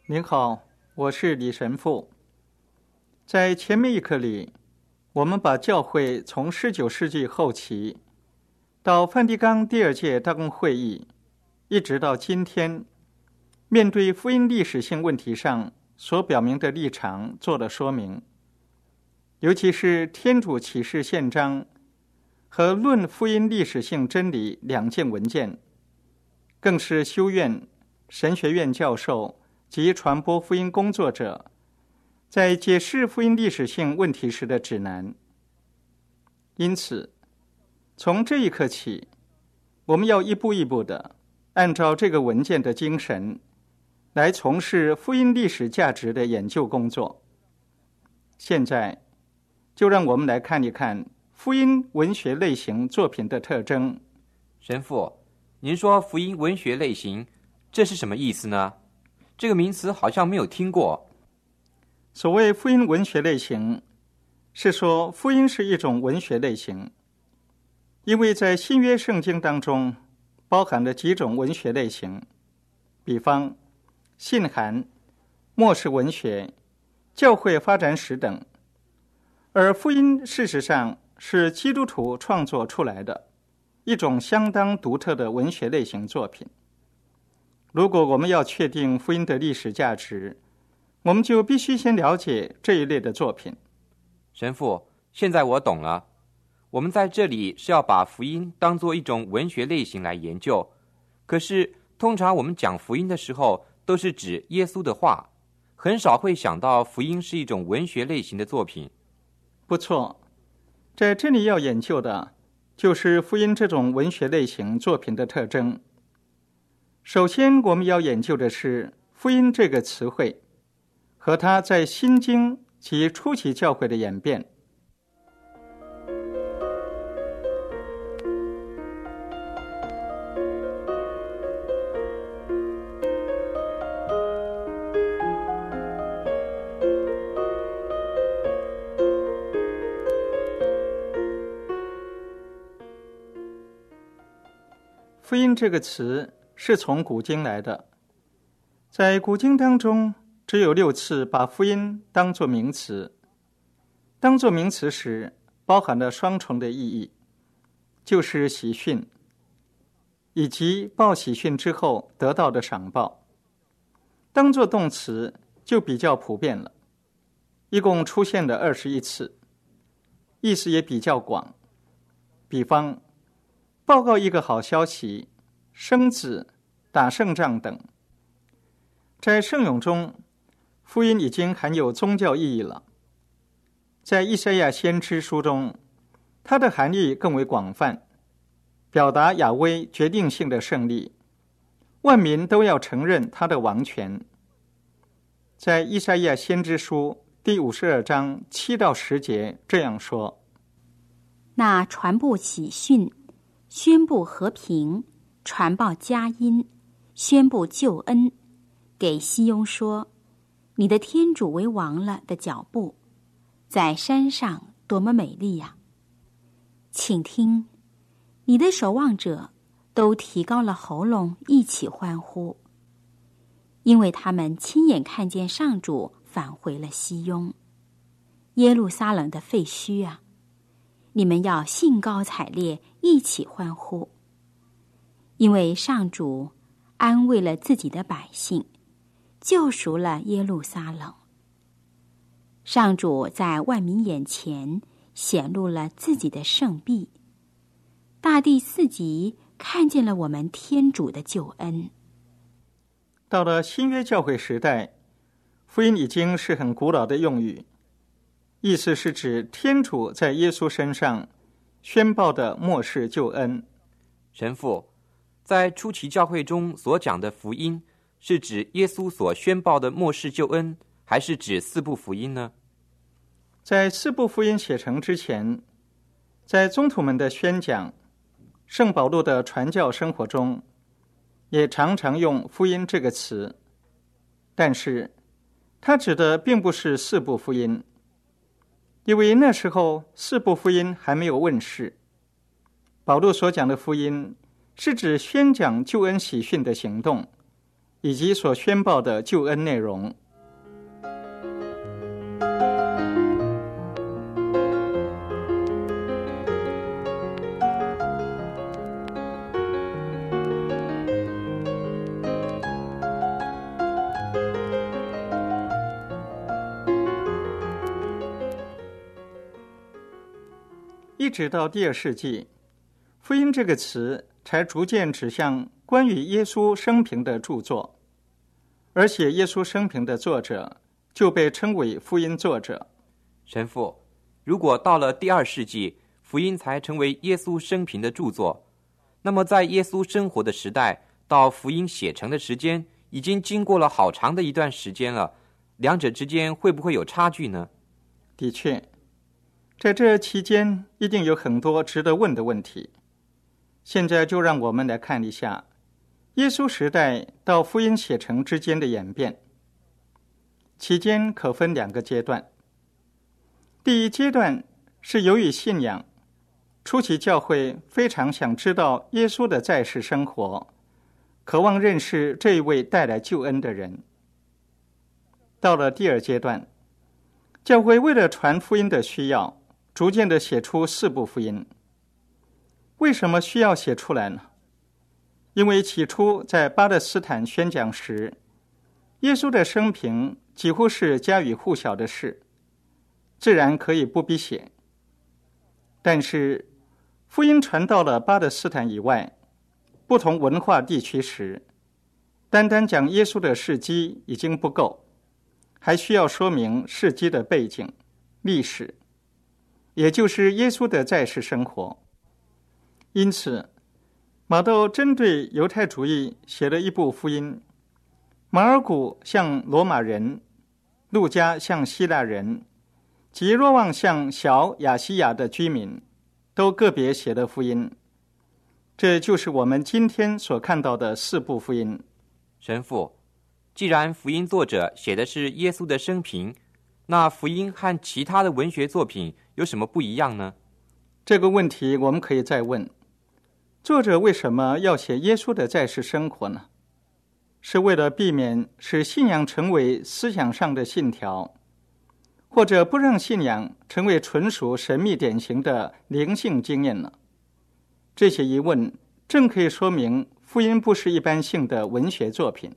您好，我是李神父。在前面一课里，我们把教会从19世纪后期到梵蒂冈第2届大公会议，一直到今天，面对福音历史性问题上所表明的立场做了说明，尤其是天主启示宪章和论福音历史性真理2件文件，更是修院、神学院教授及传播福音工作者在解释福音历史性问题时的指南。因此，从这一刻起，我们要一步一步地按照这个文件的精神来从事福音历史价值的研究工作。现在，就让我们来看一看福音文学类型作品的特征。 神父，您说福音文学类型，这是什么意思呢？这个名词好像没有听过。 所谓福音文学类型，是说福音是一种文学类型，因为在新约圣经当中包含了几种文学类型，比方信函、末世文学、教会发展史等，而福音事实上是基督徒创作出来的一种相当独特的文学类型作品。如果我们要确定福音的历史价值，我们就必须先了解这一类的作品。 神父，现在我懂了。我们在这里是要把福音当作一种文学类型来研究，可是通常我们讲福音的时候都是指耶稣的话，很少会想到福音是一种文学类型的作品。 不错，在这里要研究的就是福音这种文学类型作品的特征。首先，我们要研究的是福音这个词汇和它在新经及初期教会的演变。福音这个词是从古经来的，在古经当中只有6次把福音当作名词。当作名词时包含了双重的意义，就是喜讯以及报喜讯之后得到的赏报。当作动词就比较普遍了，一共出现了21次，意思也比较广。比方报告一个好消息、生子、打胜仗等。在圣咏中，福音已经含有宗教意义了。在以赛亚先知书中，它的含义更为广泛，表达亚威决定性的胜利，万民都要承认他的王权。在以赛亚先知书第52章7到10节这样说： 那传布喜讯，宣布和平，传报佳音，宣布救恩，给西雍说，你的天主为王了的脚步，在山上多么美丽呀！请听，你的守望者都提高了喉咙一起欢呼，因为他们亲眼看见上主返回了西雍，耶路撒冷的废墟啊！你们要兴高采烈一起欢呼，因为上主安慰了自己的百姓，救赎了耶路撒冷。上主在万民眼前显露了自己的圣臂，大地四极看见了我们天主的救恩。 到了新约教会时代，福音已经是很古老的用语，意思是指天主在耶稣身上宣报的末世救恩。 神父，在初期教会中所讲的福音，是指耶稣所宣报的末世救恩，还是指4部福音呢？ 在4部福音写成之前，在宗徒们的宣讲、圣保禄的传教生活中，也常常用福音这个词，但是它指的并不是4部福音，因为那时候4部福音还没有问世。保禄所讲的福音是指宣讲救恩喜讯的行动， 以及所宣报的救恩内容。一直到第2世纪，福音这个词才逐渐指向关于耶稣生平的著作，而写耶稣生平的作者就被称为福音作者。 神父，如果到了第2世纪，福音才成为耶稣生平的著作，那么在耶稣生活的时代到福音写成的时间已经经过了好长的一段时间了，两者之间会不会有差距呢？ 的确，在这期间一定有很多值得问的问题。现在就让我们来看一下耶稣时代到福音写成之间的演变。期间可分2个阶段。第一阶段是由于信仰，初期教会非常想知道耶稣的在世生活，渴望认识这一位带来救恩的人。到了第2阶段，教会为了传福音的需要，逐渐地写出4部福音。为什么需要写出来呢？因为起初在巴勒斯坦宣讲时，耶稣的生平几乎是家喻户晓的事，自然可以不必写。但是福音传到了巴勒斯坦以外不同文化地区时，单单讲耶稣的事迹已经不够，还需要说明事迹的背景、历史，也就是耶稣的在世生活。因此马窦针对犹太主义写了1部福音，马尔谷像罗马人，路加像希腊人，及若望像小亚细亚的居民，都个别写了福音。这就是我们今天所看到的4部福音。 神父，既然福音作者写的是耶稣的生平，那福音和其他的文学作品有什么不一样呢？ 这个问题我们可以再问，作者为什么要写耶稣的在世生活呢？是为了避免使信仰成为思想上的信条，或者不让信仰成为纯属神秘典型的灵性经验呢？这些疑问正可以说明福音不是一般性的文学作品。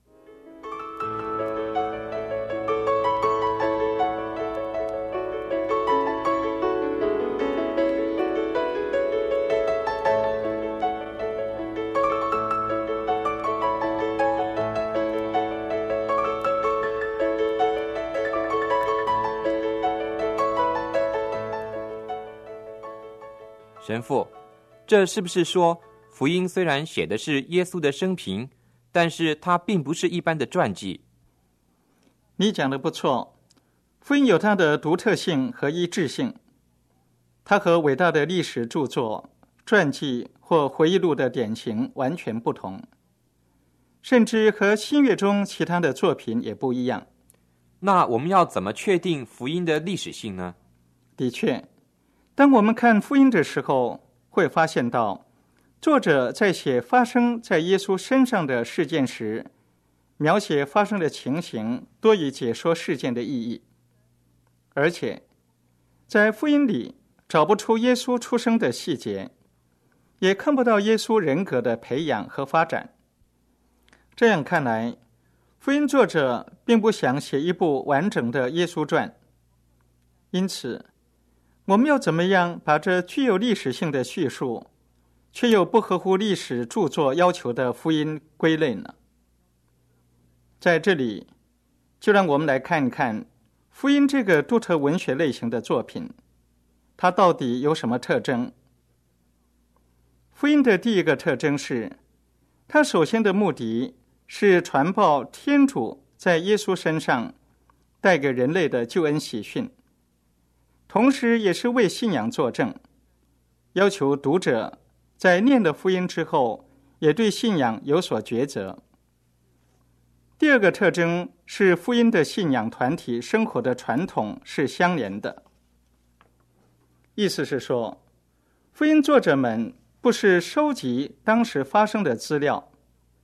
神父，这是不是说福音虽然写的是耶稣的生平，但是它并不是一般的传记？ 你讲得不错，福音有它的独特性和一致性，它和伟大的历史著作、传记或回忆录的典型完全不同，甚至和新约中其他的作品也不一样。 那我们要怎么确定福音的历史性呢？ 的确，当我们看福音的时候，会发现到作者在写发生在耶稣身上的事件时，描写发生的情形多于解说事件的意义。而且在福音里找不出耶稣出生的细节，也看不到耶稣人格的培养和发展。这样看来，福音作者并不想写一部完整的耶稣传。因此我们要怎么样把这具有历史性的叙述，却又不合乎历史著作要求的福音归类呢？在这里，就让我们来看一看福音这个独特文学类型的作品，它到底有什么特征？福音的第一个特征是，它首先的目的是传报天主在耶稣身上带给人类的救恩喜讯，同时也是为信仰作证，要求读者在念了福音之后也对信仰有所抉择。第二个特征是福音的信仰团体生活的传统是相连的，意思是说，福音作者们不是收集当时发生的资料，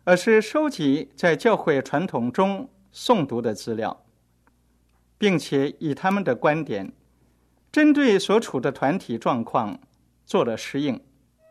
而是收集在教会传统中诵读的资料，并且以他们的观点针对所处的团体状况做了适应。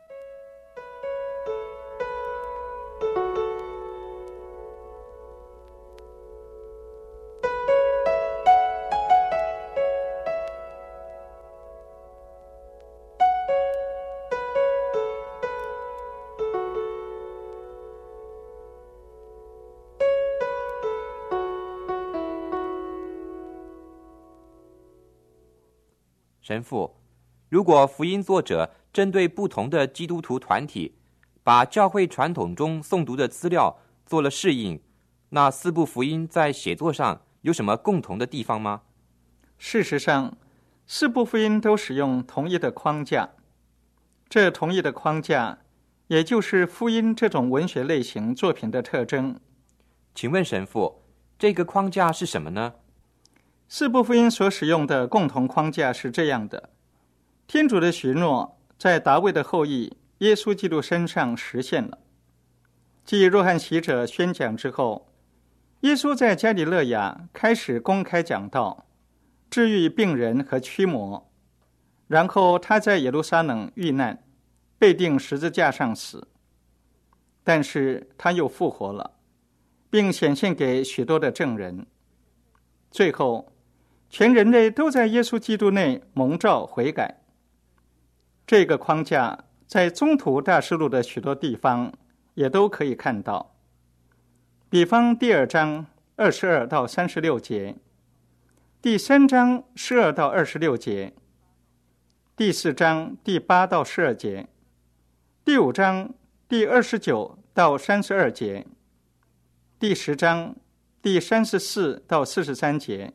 神父，如果福音作者针对不同的基督徒团体，把教会传统中诵读的资料做了适应，那四部福音在写作上有什么共同的地方吗？ 事实上，四部福音都使用同一的框架，这同一的框架也就是福音这种文学类型作品的特征。 请问神父，这个框架是什么呢？ 四部福音所使用的共同框架是这样的：天主的许诺在达味的后裔耶稣基督身上实现了。继若翰洗者宣讲之后，耶稣在加里肋亚开始公开讲道，治愈病人和驱魔，然后他在耶路撒冷遇难，被钉十字架上死。但是他又复活了，并显现给许多的证人。最后全人类都在耶稣基督内蒙召悔改。这个框架在宗徒大事录的许多地方也都可以看到，比方第2章22到36节，第3章12到26节，第4章第8到12节，第5章第29到32节，第10章第34到43节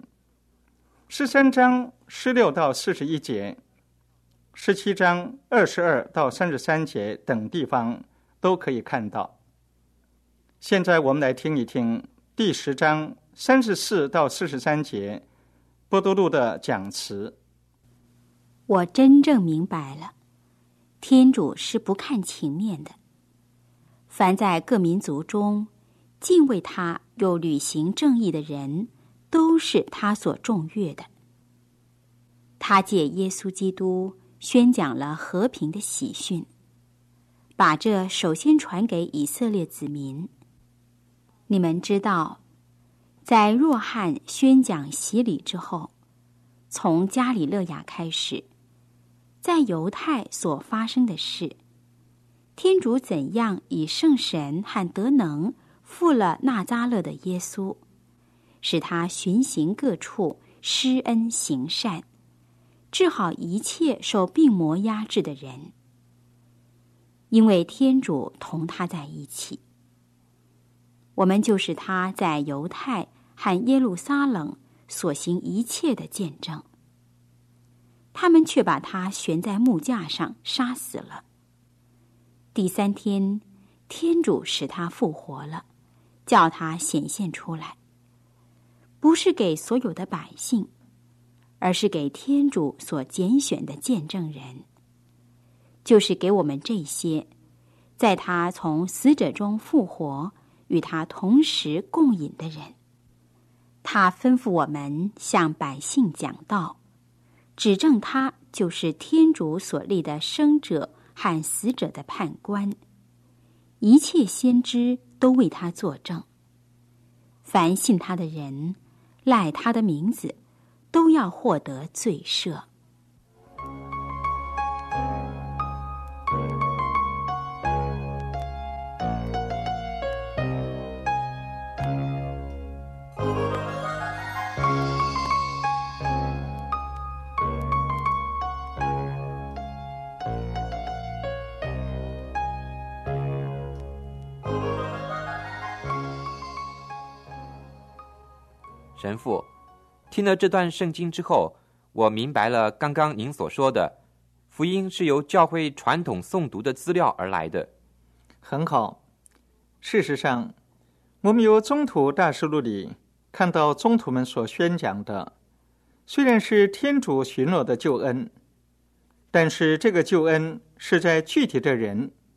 ，13章16到41节，17章22到33节等地方都可以看到。现在我们来听一听第10章34到43节波多禄的讲词。 我真正明白了，天主是不看情面的。凡在各民族中敬畏他又履行正义的人，都是他所重悦的。他借耶稣基督宣讲了和平的喜讯，把这首先传给以色列子民。你们知道，在若翰宣讲洗礼之后，从加里肋亚开始，在犹太所发生的事，天主怎样以圣神和德能复了纳匝勒的耶稣，使他巡行各处，施恩行善，治好一切受病魔压制的人，因为天主同他在一起。我们就是他在犹太和耶路撒冷所行一切的见证。他们却把他悬在木架上杀死了。第3天，天主使他复活了，叫他显现出来，不是给所有的百姓，而是给天主所拣选的见证人，就是给我们这些在他从死者中复活与他同时共饮的人。他吩咐我们向百姓讲道，指证他就是天主所立的生者和死者的判官，一切先知都为他作证。凡信他的人，赖他的名字，都要获得罪赦。 神父，听了这段圣经之后，我明白了刚刚您所说的，福音是由教会传统诵读的资料而来的。 很好。事实上，我们由宗徒大事录里看到宗徒们所宣讲的，虽然是天主许诺的救恩，但是这个救恩是在具体的人，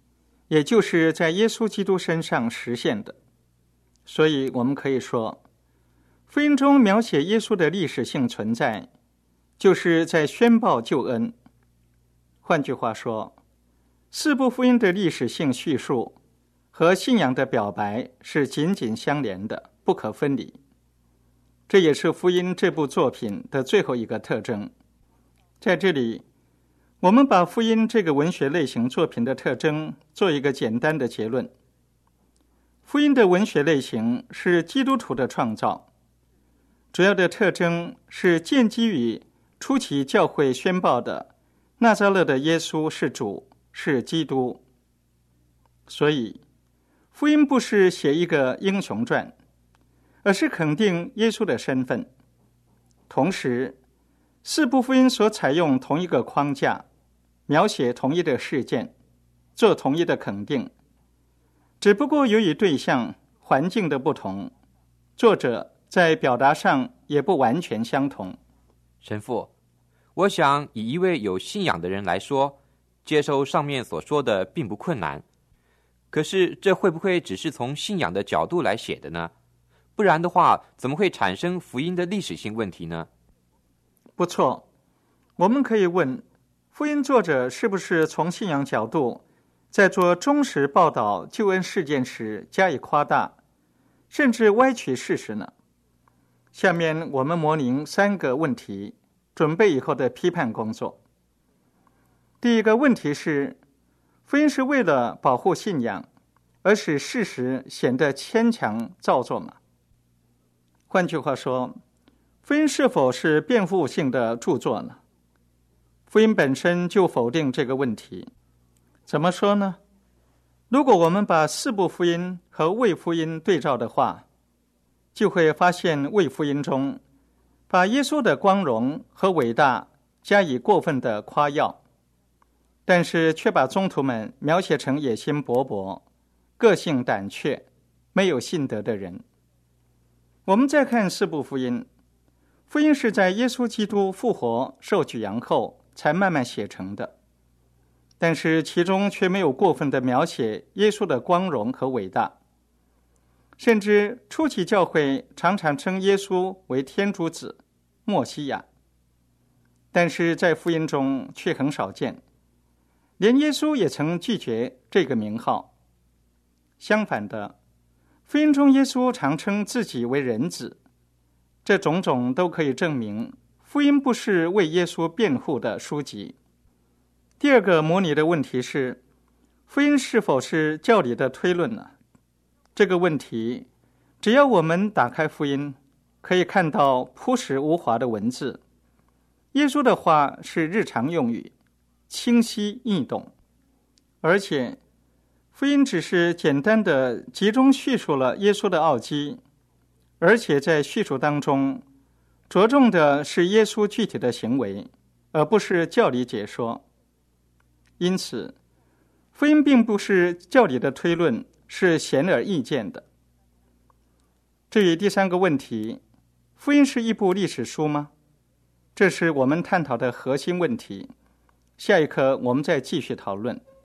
也就是在耶稣基督身上实现的。所以我们可以说，福音中描写耶稣的历史性存在，就是在宣报救恩。换句话说，四部福音的历史性叙述和信仰的表白是紧紧相连的，不可分离。这也是福音这部作品的最后一个特征。在这里，我们把福音这个文学类型作品的特征做一个简单的结论。福音的文学类型是基督徒的创造，主要的特征是建基于初期教会宣报的纳匝勒的耶稣是主，是基督。所以福音不是写一个英雄传，而是肯定耶稣的身份。同时，四部福音所采用同一个框架，描写同一的事件，做同一的肯定，只不过由于对象、环境的不同，作者在表达上也不完全相同。 神父，我想以一位有信仰的人来说，接受上面所说的并不困难。可是这会不会只是从信仰的角度来写的呢？不然的话，怎么会产生福音的历史性问题呢？ 不错，我们可以问，福音作者是不是从信仰角度在做忠实报道救恩事件时加以夸大，甚至歪曲事实呢？下面我们模拟3个问题，准备以后的批判工作。第一个问题是，福音是为了保护信仰，而使事实显得牵强造作吗？换句话说，福音是否是辩护性的著作呢？福音本身就否定这个问题。怎么说呢？如果我们把4部福音和卫福音对照的话，就会发现卫福音中把耶稣的光荣和伟大加以过分的夸耀，但是却把宗徒们描写成野心勃勃、个性胆怯、没有信德的人。我们再看4部福音，福音是在耶稣基督复活受举扬后才慢慢写成的，但是其中却没有过分的描写耶稣的光荣和伟大，甚至初期教会常常称耶稣为天主子、默西亚，但是在福音中却很少见，连耶稣也曾拒绝这个名号。相反的，福音中耶稣常称自己为人子，这种种都可以证明福音不是为耶稣辩护的书籍。第二个模拟的问题是，福音是否是教理的推论呢？这个问题，只要我们打开福音，可以看到朴实无华的文字。耶稣的话是日常用语，清晰易懂，而且福音只是简单的集中叙述了耶稣的奥迹，而且在叙述当中着重的是耶稣具体的行为，而不是教理解说。因此，福音并不是教理的推论，是显而易见的。至于第3个问题，福音是一部历史书吗？这是我们探讨的核心问题。下一课我们再继续讨论。